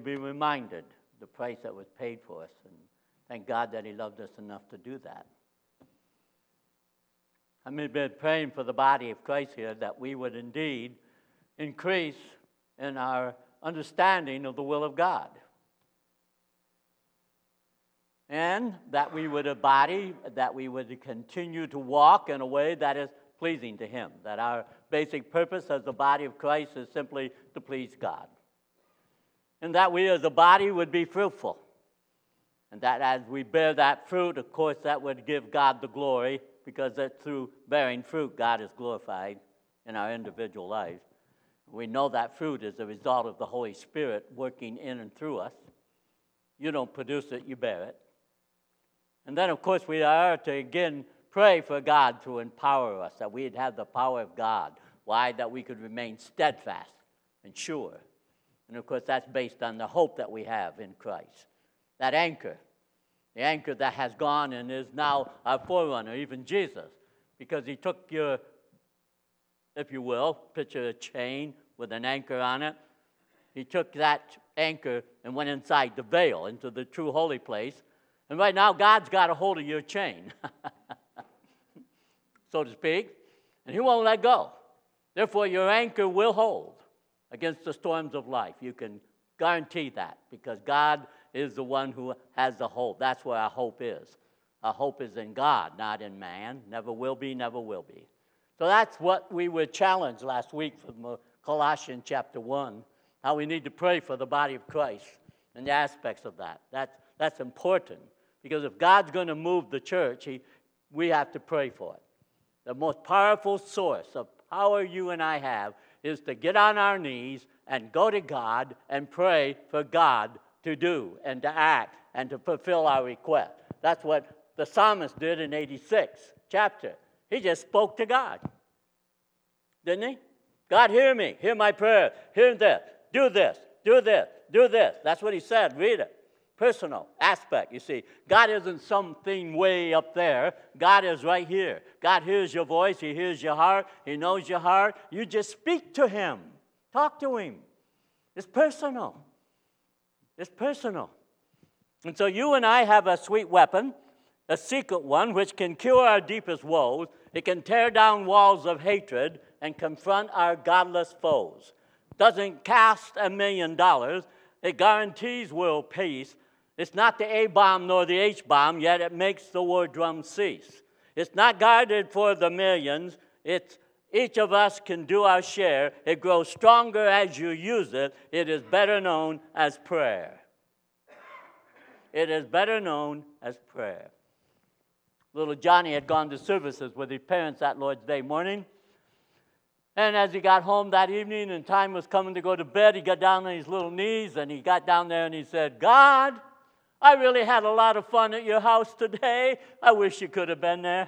be reminded the price that was paid for us. And thank God that he loved us enough to do that. I've been praying for the body of Christ here that we would indeed increase in our understanding of the will of God. And that we would embody, that we would continue to walk in a way that is pleasing to him. That our basic purpose as the body of Christ is simply to please God. And that we as a body would be fruitful. And that as we bear that fruit, of course, that would give God the glory, because that through bearing fruit, God is glorified in our individual lives. We know that fruit is the result of the Holy Spirit working in and through us. You don't produce it, you bear it. And then, of course, we are to, again, pray for God to empower us, that we'd have the power of God. Why? That we could remain steadfast and sure. And, of course, that's based on the hope that we have in Christ. That anchor, the anchor that has gone and is now our forerunner, even Jesus, because he took your, if you will, picture a chain with an anchor on it. He took that anchor and went inside the veil into the true holy place. And right now, God's got a hold of your chain, so to speak, and he won't let go. Therefore, your anchor will hold against the storms of life. You can guarantee that, because God is the one who has the hope. That's where our hope is. Our hope is in God, not in man. Never will be, never will be. So that's what we were challenged last week from Colossians chapter 1, how we need to pray for the body of Christ and the aspects of that. That's important, because if God's going to move the church, we have to pray for it. The most powerful source of power you and I have is to get on our knees and go to God and pray for God to do and to act and to fulfill our request. That's what the psalmist did in 86 chapter. He just spoke to God. Didn't he? God, hear me. Hear my prayer. Hear this. Do this. Do this. Do this. That's what he said. Read it. Personal aspect, you see. God isn't something way up there. God is right here. God hears your voice. He hears your heart. He knows your heart. You just speak to him. Talk to him. It's personal. It's personal. And so you and I have a sweet weapon, a secret one, which can cure our deepest woes. It can tear down walls of hatred and confront our godless foes. Doesn't cost $1 million. It guarantees world peace. It's not the A-bomb nor the H-bomb, yet it makes the war drum cease. It's not guarded for the millions. It's each of us can do our share. It grows stronger as you use it. It is better known as prayer. It is better known as prayer. Little Johnny had gone to services with his parents that Lord's Day morning. And as he got home that evening and time was coming to go to bed, he got down on his little knees and he got down there and he said, God, I really had a lot of fun at your house today. I wish you could have been there.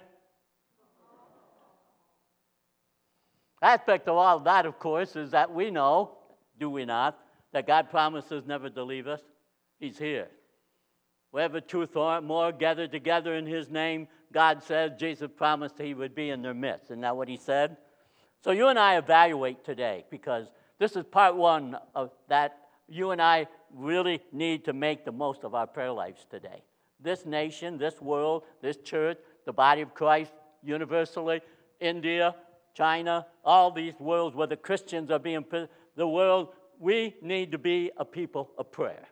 Aspect of all of that, of course, is that we know, do we not, that God promises never to leave us. He's here. Wherever two or more gathered together in his name, God says, Jesus promised he would be in their midst. Isn't that what he said? So you and I evaluate today, because this is part one of that. You and I really need to make the most of our prayer lives today. This nation, this world, this church, the body of Christ universally, India, China, all these worlds where the Christians are being, the world, we need to be a people of prayer.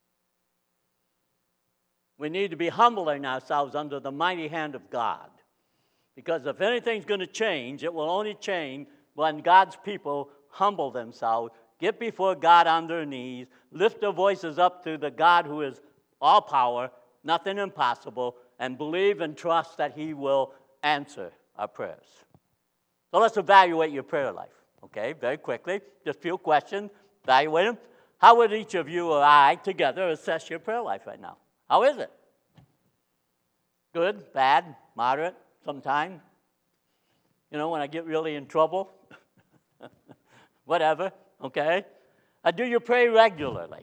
We need to be humbling ourselves under the mighty hand of God. Because if anything's going to change, it will only change when God's people humble themselves, get before God on their knees, lift their voices up to the God who is all power, nothing impossible, and believe and trust that he will answer our prayers. So let's evaluate your prayer life, okay, very quickly. Just a few questions, evaluate them. How would each of you or I together assess your prayer life right now? How is it? Good, bad, moderate, sometime? You know, when I get really in trouble? Whatever, okay? Do you pray regularly?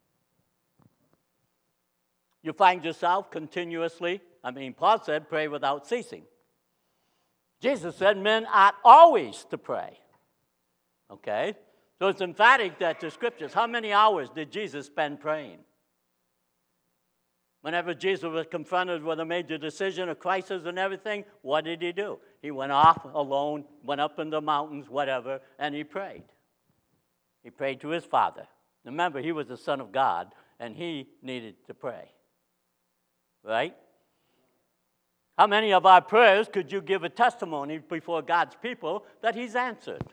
You find yourself continuously, Paul said, pray without ceasing. Jesus said men ought always to pray, okay? So it's emphatic that the scriptures, how many hours did Jesus spend praying? Whenever Jesus was confronted with a major decision, a crisis and everything, what did he do? He went off alone, went up in the mountains, whatever, and he prayed. He prayed to his Father. Remember, he was the Son of God, and he needed to pray. Right? How many of our prayers could you give a testimony before God's people that he's answered?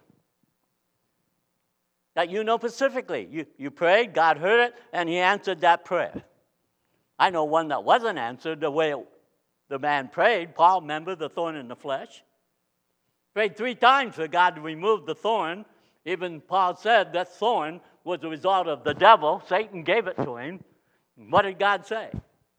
That you know specifically. You prayed, God heard it, and he answered that prayer. I know one that wasn't answered the way the man prayed. Paul, remember the thorn in the flesh? Prayed 3 times for God to remove the thorn. Even Paul said that thorn was the result of the devil. Satan gave it to him. What did God say?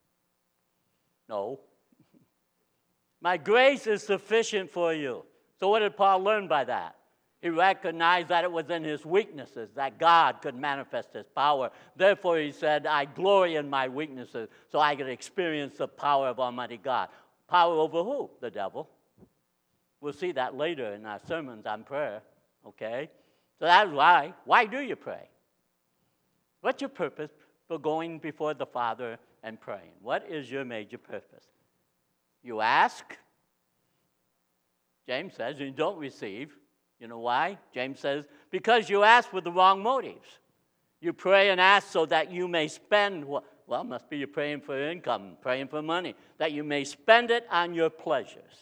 No. My grace is sufficient for you. So what did Paul learn by that? He recognized that it was in his weaknesses that God could manifest his power. Therefore, he said, I glory in my weaknesses so I could experience the power of Almighty God. Power over who? The devil. We'll see that later in our sermons on prayer, okay? So that's why. Why do you pray? What's your purpose for going before the Father and praying? What is your major purpose? You ask. James says you don't receive. You know why? James says, because you ask with the wrong motives. You pray and ask so that you may spend, well, must be you're praying for income, praying for money, that you may spend it on your pleasures.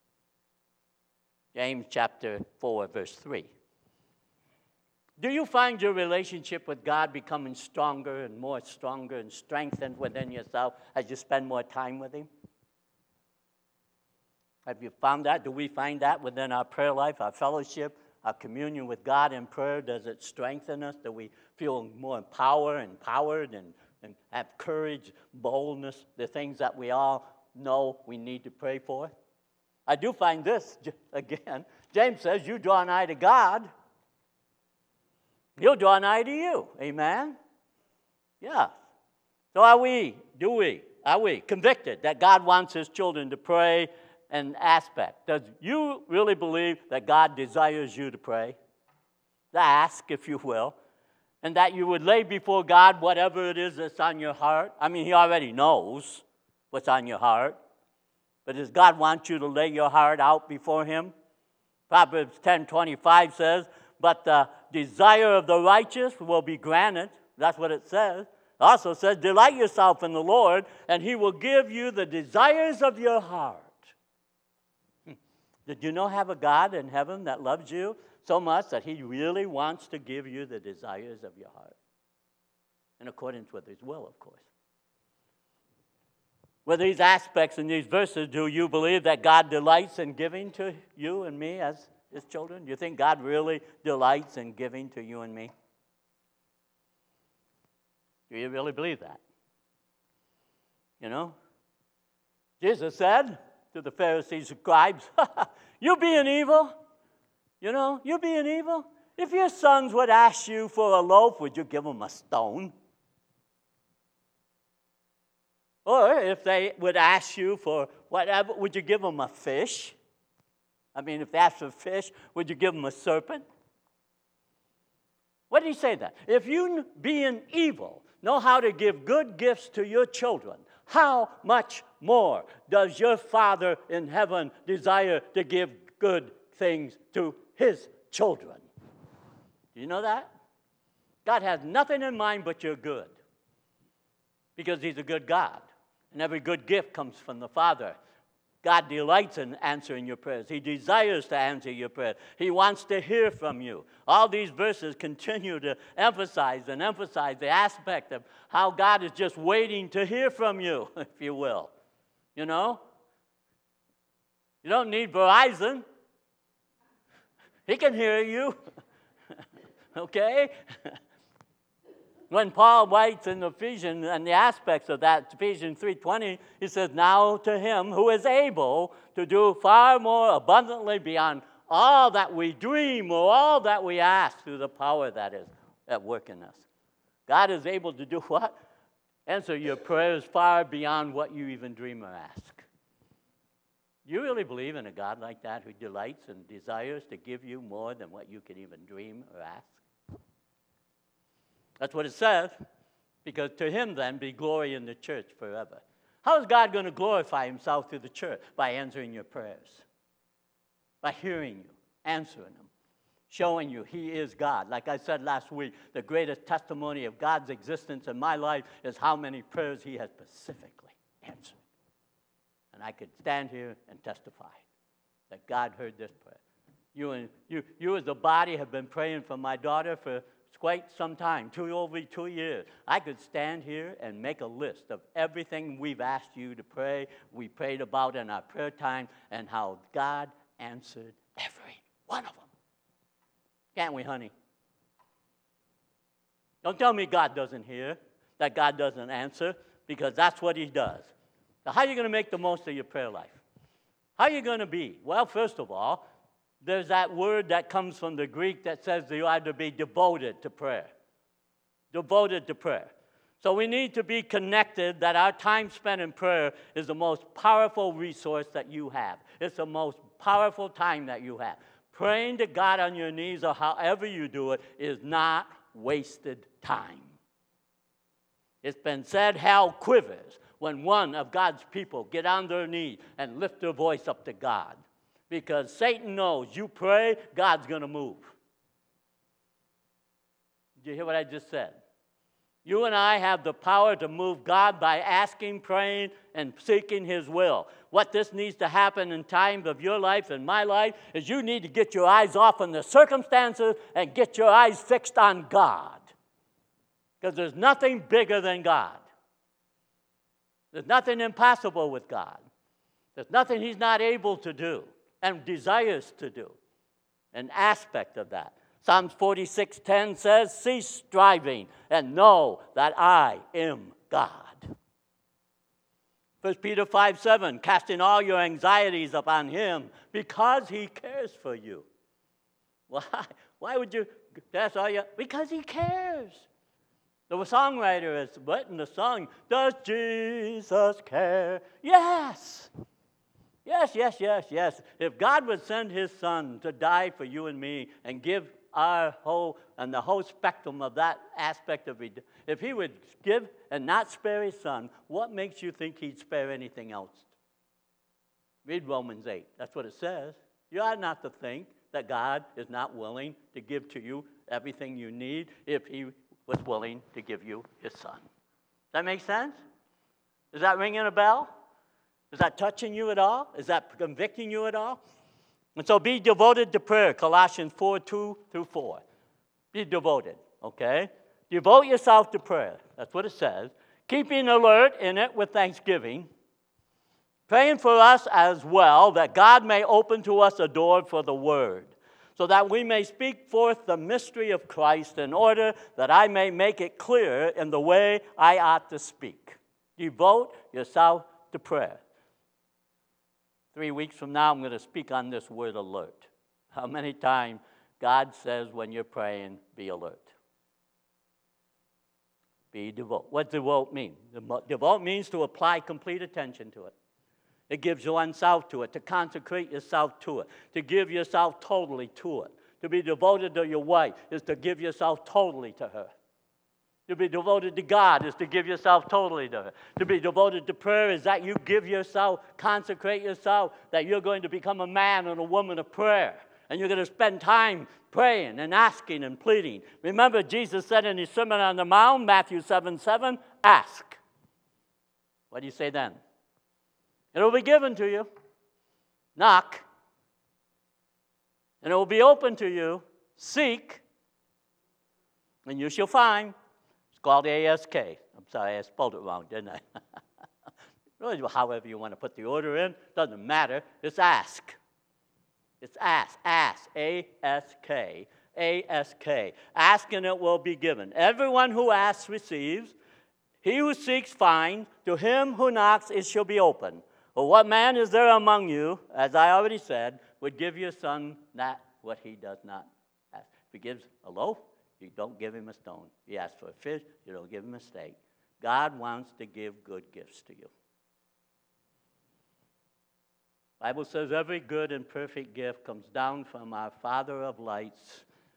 James chapter 4, verse 3. Do you find your relationship with God becoming stronger and strengthened within yourself as you spend more time with him? Have you found that? Do we find that within our prayer life, our fellowship, our communion with God in prayer? Does it strengthen us? Do we feel more empowered and have courage, boldness, the things that we all know we need to pray for? I do find this, again, James says, you draw nigh to God, he'll draw nigh to you. Amen? Yeah. So are we convicted that God wants his children to pray? An aspect. Does you really believe that God desires you to pray? To ask, if you will, and that you would lay before God whatever it is that's on your heart? I mean, he already knows what's on your heart. But does God want you to lay your heart out before him? Proverbs 10:25 says, but the desire of the righteous will be granted. That's what it says. It also says, delight yourself in the Lord, and he will give you the desires of your heart. Did you know have a God in heaven that loves you so much that he really wants to give you the desires of your heart? In accordance with his will, of course. With these aspects in these verses, do you believe that God delights in giving to you and me as his children? Do you think God really delights in giving to you and me? Do you really believe that? You know? Jesus said to the Pharisees and scribes, you being evil, you being evil. If your sons would ask you for a loaf, would you give them a stone? Or if they would ask you for whatever, would you give them a fish? I mean, if they asked for fish, would you give them a serpent? What did he say that? If you, being evil, know how to give good gifts to your children, how much more does your Father in heaven desire to give good things to his children? Do you know that? God has nothing in mind but your good, because he's a good God. And every good gift comes from the Father. God delights in answering your prayers. He desires to answer your prayers. He wants to hear from you. All these verses continue to emphasize the aspect of how God is just waiting to hear from you, if you will. You know? You don't need Verizon. He can hear you. Okay? When Paul writes in Ephesians and the aspects of that, Ephesians 3:20, he says, now to him who is able to do far more abundantly beyond all that we dream or all that we ask through the power that is at work in us. God is able to do what? Answer your prayers far beyond what you even dream or ask. Do you really believe in a God like that who delights and desires to give you more than what you can even dream or ask? That's what it says. Because to him then be glory in the church forever. How is God going to glorify himself through the church? By answering your prayers. By hearing you, answering them, showing you he is God. Like I said last week, the greatest testimony of God's existence in my life is how many prayers he has specifically answered. And I could stand here and testify that God heard this prayer. You as a body have been praying for my daughter for quite some time, over 2 years. I could stand here and make a list of everything we've asked you to pray, we prayed about in our prayer time, and how God answered every one of them. Can't we, honey? Don't tell me God doesn't hear, that God doesn't answer, because that's what he does. So how are you going to make the most of your prayer life? How are you going to be? Well, first of all, there's that word that comes from the Greek that says you are to be devoted to prayer. Devoted to prayer. So we need to be connected that our time spent in prayer is the most powerful resource that you have. It's the most powerful time that you have. Praying to God on your knees or however you do it is not wasted time. It's been said hell quivers when one of God's people get on their knees and lift their voice up to God. Because Satan knows you pray, God's going to move. Did you hear what I just said? You and I have the power to move God by asking, praying, and seeking his will. What this needs to happen in times of your life and my life is you need to get your eyes off on the circumstances and get your eyes fixed on God. Because there's nothing bigger than God. There's nothing impossible with God. There's nothing he's not able to do and desires to do. An aspect of that. Psalms 46:10 says, cease striving and know that I am God. 1 Peter 5:7, casting all your anxieties upon him because he cares for you. Why? Why would you cast all your... Because he cares. The songwriter has written the song, does Jesus care? Yes. Yes, yes, yes, yes. If God would send his son to die for you and me and give our whole, and the whole spectrum of that aspect of it, if he would give and not spare his son, what makes you think he'd spare anything else? Read Romans 8. That's what it says. You ought not to think that God is not willing to give to you everything you need if he was willing to give you his son. Does that make sense? Is that ringing a bell? Is that touching you at all? Is that convicting you at all? And so be devoted to prayer, Colossians 4:2-4. Be devoted, okay? Devote yourself to prayer. That's what it says. Keeping alert in it with thanksgiving. Praying for us as well, that God may open to us a door for the word, so that we may speak forth the mystery of Christ in order that I may make it clear in the way I ought to speak. Devote yourself to prayer. 3 weeks from now, I'm going to speak on this word alert. How many times God says when you're praying, be alert. Be devout. What devote mean? Devote means to apply complete attention to it. It gives oneself to it, to consecrate yourself to it, to give yourself totally to it. To be devoted to your wife is to give yourself totally to her. To be devoted to God is to give yourself totally to her. To be devoted to prayer is that you give yourself, consecrate yourself, that you're going to become a man and a woman of prayer. And you're going to spend time praying and asking and pleading. Remember, Jesus said in his Sermon on the Mount, Matthew 7:7, ask. What do you say then? It will be given to you. Knock, and it will be open to you. Seek, and you shall find. It's called ASK. I'm sorry, I spelled it wrong, didn't I? Really, however you want to put the order in, doesn't matter. It's ask. It's ask. Ask. A-S-K. A-S-K. Ask and it will be given. Everyone who asks receives. He who seeks finds. To him who knocks it shall be opened. Well, what man is there among you, as I already said, would give your son not what he does not ask? If he gives a loaf, you don't give him a stone. He asks for a fish, you don't give him a steak. God wants to give good gifts to you. The Bible says every good and perfect gift comes down from our Father of lights,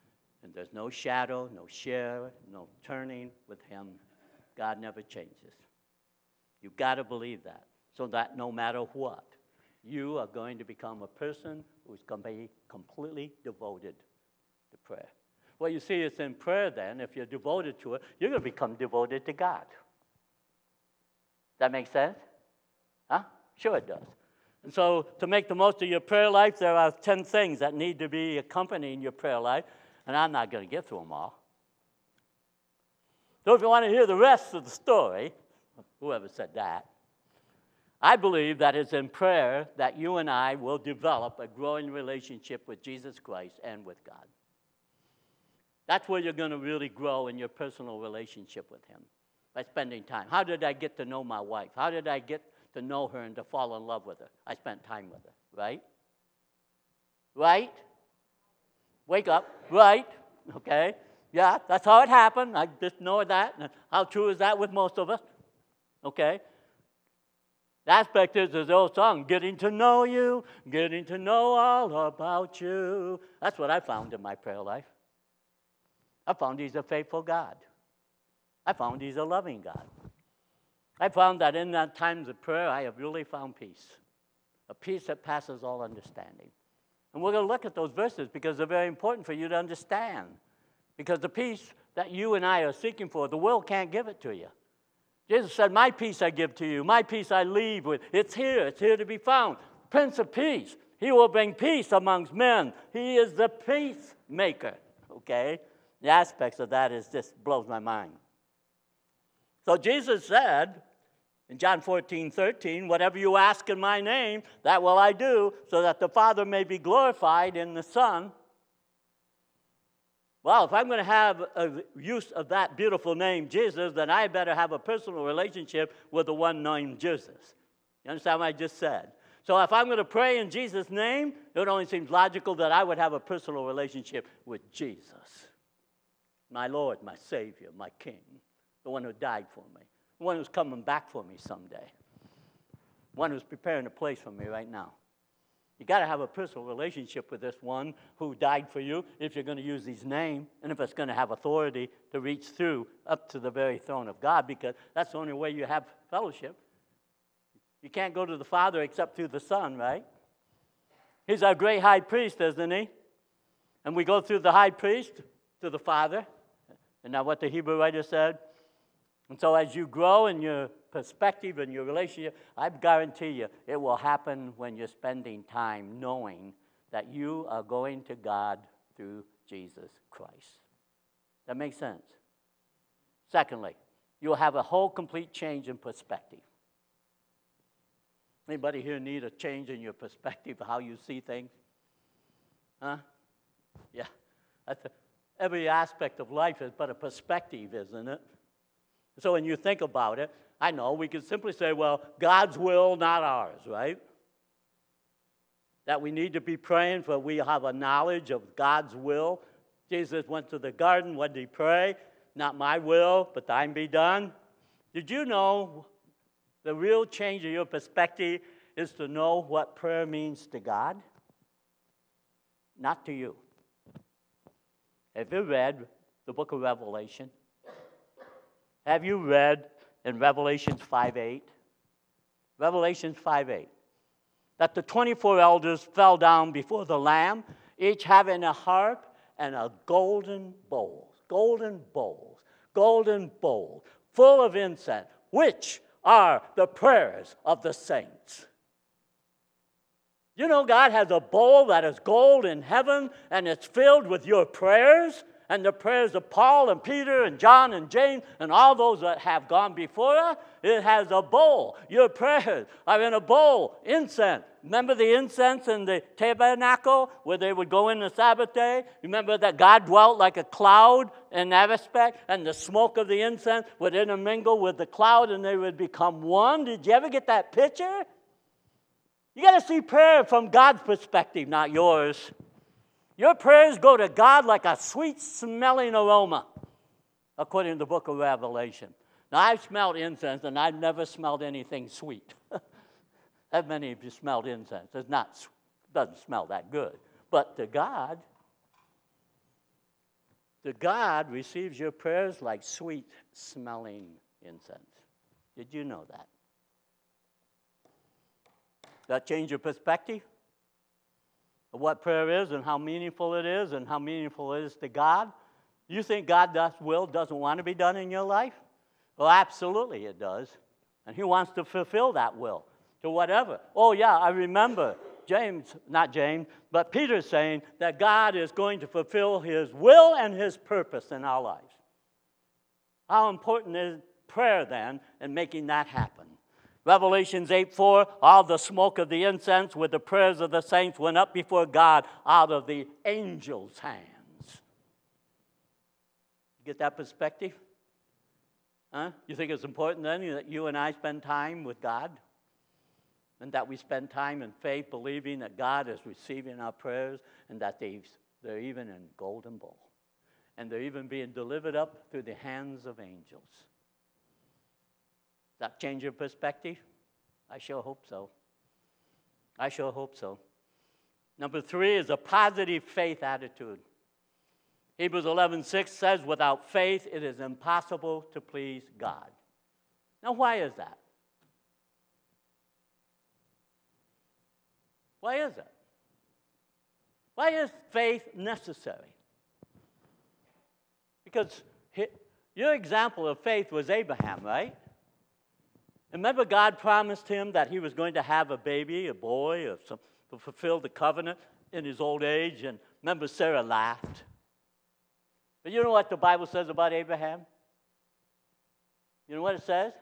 And there's no shadow, no share, no turning with him. God never changes. You've got to believe that, so that no matter what, you are going to become a person who's going to be completely devoted to prayer. Well, you see, it's in prayer then, if you're devoted to it, you're going to become devoted to God. That make sense? Huh? Sure it does. And so to make the most of your prayer life, there are 10 things that need to be accompanying your prayer life, and I'm not going to get through them all. So if you want to hear the rest of the story, whoever said that, I believe that it's in prayer that you and I will develop a growing relationship with Jesus Christ and with God. That's where you're going to really grow in your personal relationship with him, by spending time. How did I get to know my wife? How did I get to know her and to fall in love with her? I spent time with her, right? Right? Wake up, right? Okay? Yeah, that's how it happened. I just know that. How true is that with most of us? Okay? The aspect is the old song, getting to know you, getting to know all about you. That's what I found in my prayer life. I found he's a faithful God. I found he's a loving God. I found that in that times of prayer, I have really found peace, a peace that passes all understanding. And we're going to look at those verses because they're very important for you to understand. Because the peace that you and I are seeking for, the world can't give it to you. Jesus said, my peace I give to you, my peace I leave with. It's here to be found. Prince of Peace. He will bring peace amongst men. He is the peacemaker, okay? The aspects of that just blows my mind. So Jesus said in John 14:13, whatever you ask in my name, that will I do, so that the Father may be glorified in the Son. Well, if I'm going to have a use of that beautiful name, Jesus, then I better have a personal relationship with the one named Jesus. You understand what I just said? So if I'm going to pray in Jesus' name, it only seems logical that I would have a personal relationship with Jesus. My Lord, my Savior, my King, the one who died for me, the one who's coming back for me someday, the one who's preparing a place for me right now. You got to have a personal relationship with this one who died for you if you're going to use his name and if it's going to have authority to reach through up to the very throne of God, because that's the only way you have fellowship. You can't go to the Father except through the Son, right? He's our great high priest, isn't he? And we go through the high priest to the Father. Isn't that what the Hebrew writer said? And so as you grow in your perspective and your relationship, I guarantee you it will happen when you're spending time knowing that you are going to God through Jesus Christ. That makes sense? Secondly, you'll have a whole complete change in perspective. Anybody here need a change in your perspective of how you see things? Huh? Yeah. Every aspect of life is but a perspective, isn't it? So when you think about it, I know we could simply say, well, God's will, not ours, right? That we need to be praying for we have a knowledge of God's will. Jesus went to the garden. What did he pray? Not my will, but thine be done. Did you know the real change in your perspective is to know what prayer means to God? Not to you. Have you read the book of Revelation? Have you read in Revelations 5:8? Revelations 5:8. That the 24 elders fell down before the Lamb, each having a harp and a golden bowls, full of incense, which are the prayers of the saints. You know, God has a bowl that is gold in heaven, and it's filled with your prayers, and the prayers of Paul and Peter and John and James and all those that have gone before us. It has a bowl. Your prayers are in a bowl, incense. Remember the incense in the tabernacle where they would go in the Sabbath day? Remember that God dwelt like a cloud in that respect, and the smoke of the incense would intermingle with the cloud, and they would become one. Did you ever get that picture? You got to see prayer from God's perspective, not yours. Your prayers go to God like a sweet-smelling aroma, according to the book of Revelation. Now, I've smelled incense, and I've never smelled anything sweet. How many of you smelled incense? It doesn't smell that good. But to God, The God receives your prayers like sweet-smelling incense. Did you know that? Does that change your perspective of what prayer is and how meaningful it is and how meaningful it is to God? You think God's will doesn't want to be done in your life? Well, absolutely it does. And he wants to fulfill that will to whatever. Oh, yeah, I remember but Peter saying that God is going to fulfill his will and his purpose in our lives. How important is prayer then in making that happen? Revelations 8:4, all the smoke of the incense with the prayers of the saints went up before God out of the angels' hands. Get that perspective? Huh? You think it's important then that you and I spend time with God? And that we spend time in faith believing that God is receiving our prayers and that they're even in golden bowl. And they're even being delivered up through the hands of angels. Does that change your perspective? I sure hope so. I sure hope so. Number 3 is a positive faith attitude. Hebrews 11:6 says, without faith it is impossible to please God. Now, why is that? Why is it? Why is faith necessary? Because your example of faith was Abraham, right? Remember, God promised him that he was going to have a baby, a boy, to fulfill the covenant in his old age. And remember, Sarah laughed. But you know what the Bible says about Abraham? You know what it says?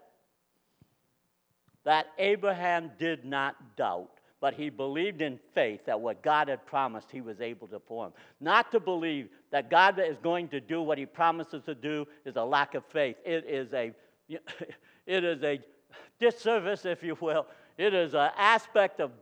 That Abraham did not doubt, but he believed in faith that what God had promised he was able to perform. Not to believe that God is going to do what he promises to do is a lack of faith. It is a disservice, if you will. It is an aspect of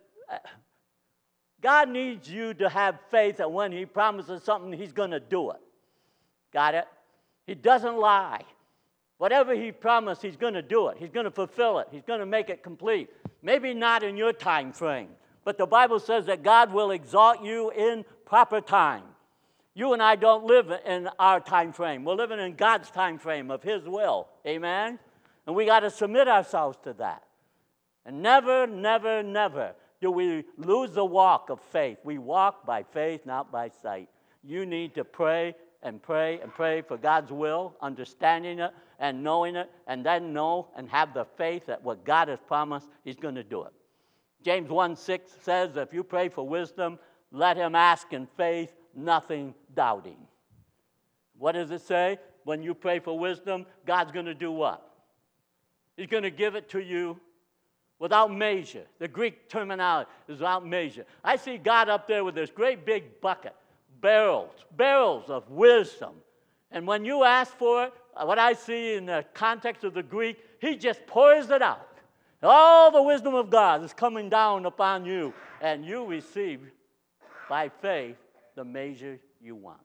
God needs you to have faith that when he promises something, he's going to do it. Got it? He doesn't lie. Whatever he promised, he's going to do it. He's going to fulfill it. He's going to make it complete. Maybe not in your time frame, but the Bible says that God will exalt you in proper time. You and I don't live in our time frame. We're living in God's time frame of his will. Amen? And we got to submit ourselves to that. And never, never, never do we lose the walk of faith. We walk by faith, not by sight. You need to pray and pray and pray for God's will, understanding it and knowing it, and then know and have the faith that what God has promised, he's going to do it. James 1:6 says, if you pray for wisdom, let him ask in faith, nothing doubting. What does it say? When you pray for wisdom, God's going to do what? He's going to give it to you without measure. The Greek terminology is without measure. I see God up there with this great big bucket, barrels of wisdom. And when you ask for it, what I see in the context of the Greek, he just pours it out. All the wisdom of God is coming down upon you, and you receive by faith the measure you want.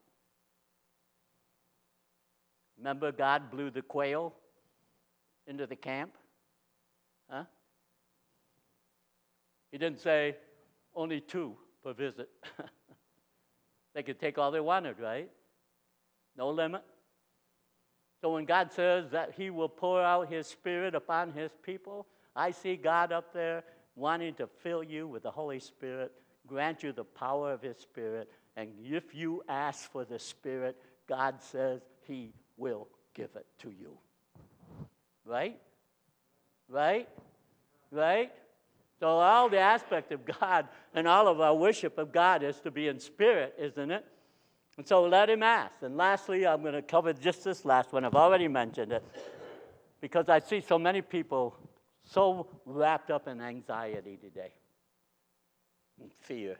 Remember, God blew the quail into the camp? Huh? He didn't say only 2 per visit. They could take all they wanted, right? No limit. So when God says that he will pour out his Spirit upon his people, I see God up there wanting to fill you with the Holy Spirit, grant you the power of his Spirit, and if you ask for the Spirit, God says he will give it to you. Right? Right? Right? So all the aspect of God and all of our worship of God is to be in spirit, isn't it? And so let him ask. And lastly, I'm going to cover just this last one. I've already mentioned it because I see so many people so wrapped up in anxiety today. And fear.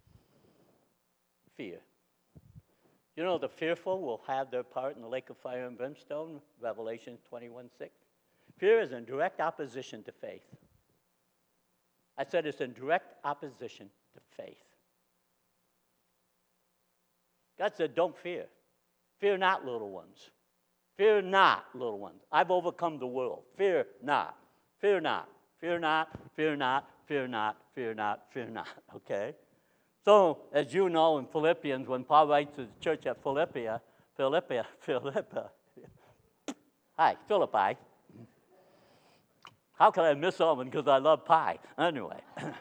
Fear. You know, the fearful will have their part in the lake of fire and brimstone, Revelation 21:6. Fear is in direct opposition to faith. I said it's in direct opposition to faith. God said, don't fear. Fear not, little ones. Fear not, little ones. I've overcome the world. Fear not. Fear not. Fear not. Fear not. Fear not. Fear not. Fear not. Okay? So, as you know in Philippians, when Paul writes to the church at Philippi, Philippi. Hi, Philippi. How could I miss that one? Because I love pie. Anyway.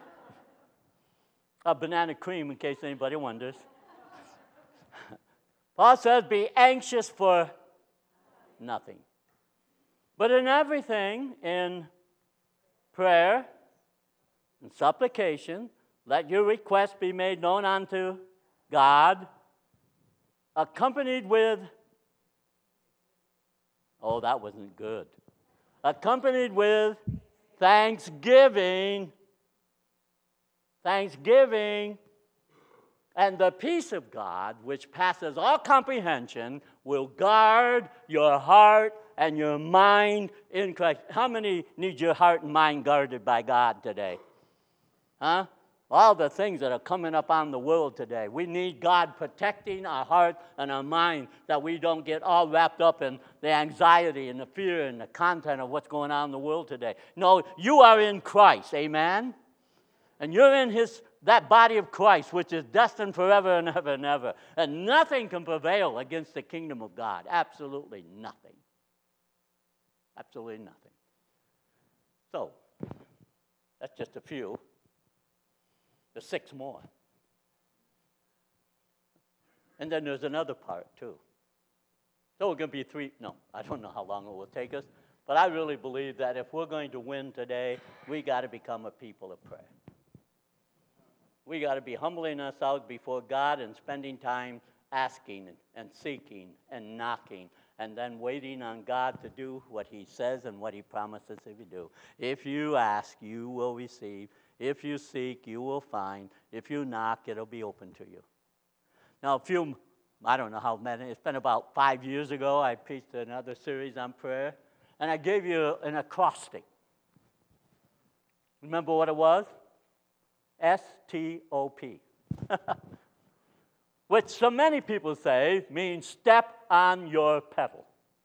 A banana cream, in case anybody wonders. Paul says, be anxious for nothing. But in everything, in prayer and supplication, let your requests be made known unto God, accompanied with, oh, that wasn't good. Accompanied with thanksgiving, and the peace of God, which passes all comprehension, will guard your heart and your mind in Christ. How many need your heart and mind guarded by God today? Huh? All the things that are coming up on the world today. We need God protecting our heart and our mind, that we don't get all wrapped up in the anxiety and the fear and the content of what's going on in the world today. No, you are in Christ, amen? And you're in that body of Christ, which is destined forever and ever and ever. And nothing can prevail against the kingdom of God. Absolutely nothing. Absolutely nothing. So, that's just a few. There's 6 more. And then there's another part, too. So we're going to be 3. No, I don't know how long it will take us. But I really believe that if we're going to win today, we got to become a people of prayer. We got to be humbling ourselves before God and spending time asking and seeking and knocking, and then waiting on God to do what He says and what He promises He will do. If you ask, you will receive. If you seek, you will find. If you knock, it'll be open to you. Now, I don't know how many, it's been about 5 years ago, I preached another series on prayer, and I gave you an acrostic. Remember what it was? STOP. Which so many people say means step on your pedal.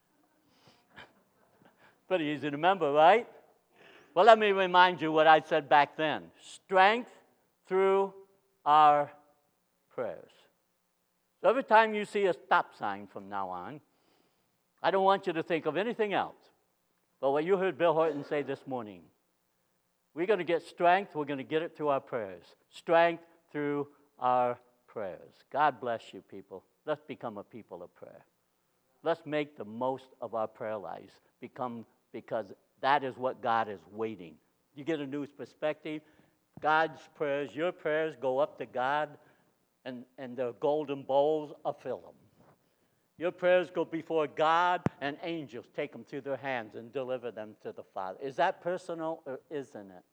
Pretty easy to remember, right? Well, let me remind you what I said back then. Strength through our prayers. So every time you see a stop sign from now on, I don't want you to think of anything else but what you heard Bill Horton say this morning. We're going to get strength. We're going to get it through our prayers. Strength through our prayers. God bless you, people. Let's become a people of prayer. Let's make the most of our prayer lives because that is what God is waiting. You get a new perspective. God's prayers, your prayers go up to God, and the golden bowls are filled. Your prayers go before God, and angels take them through their hands and deliver them to the Father. Is that personal or isn't it?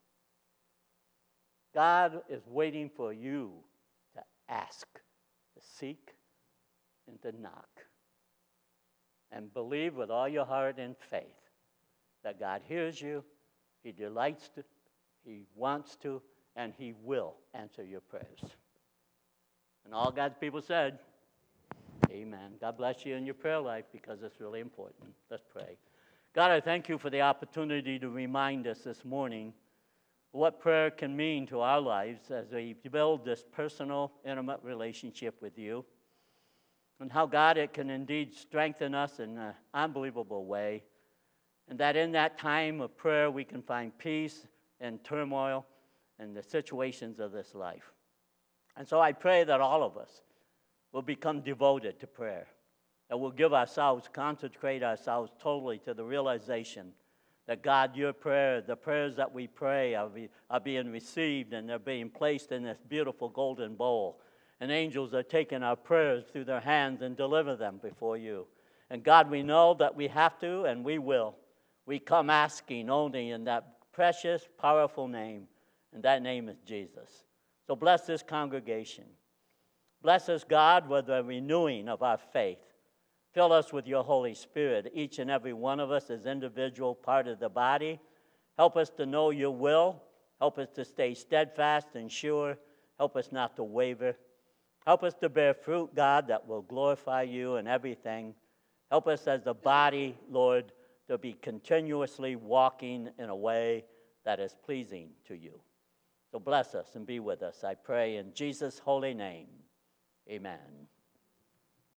God is waiting for you to ask, to seek, and to knock. And believe with all your heart and faith that God hears you, He delights to, He wants to, and He will answer your prayers. And all God's people said, amen. God bless you in your prayer life because it's really important. Let's pray. God, I thank you for the opportunity to remind us this morning what prayer can mean to our lives as we build this personal, intimate relationship with you, and how, God, it can indeed strengthen us in an unbelievable way, and that in that time of prayer we can find peace and turmoil in the situations of this life. And so I pray that all of us will become devoted to prayer, that we'll consecrate ourselves totally to the realization that, God, your prayer, the prayers that we pray are being received, and they're being placed in this beautiful golden bowl. And angels are taking our prayers through their hands and deliver them before you. And God, we know that we have to and we will. We come asking only in that precious, powerful name, and that name is Jesus. So bless this congregation. Bless us, God, with the renewing of our faith. Fill us with your Holy Spirit, each and every one of us as individual part of the body. Help us to know your will. Help us to stay steadfast and sure. Help us not to waver. Help us to bear fruit, God, that will glorify you in everything. Help us as a body, Lord, to be continuously walking in a way that is pleasing to you. So bless us and be with us, I pray, in Jesus' holy name. Amen.